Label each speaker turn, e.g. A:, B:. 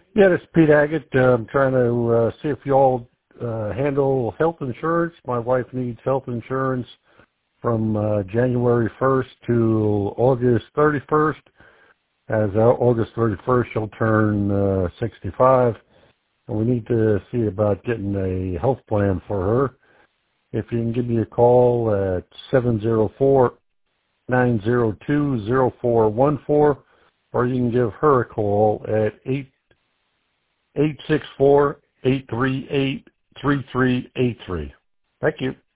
A: Yeah, this is Pete Agate. I'm trying to see if y'all handle health insurance. My wife needs health insurance from January 1st to August 31st. As August 31st, she'll turn 65, and we need to see about getting a health plan for her. If you can give me a call at 704-902-0414, or you can give her a call at 864-838-3383. Thank you.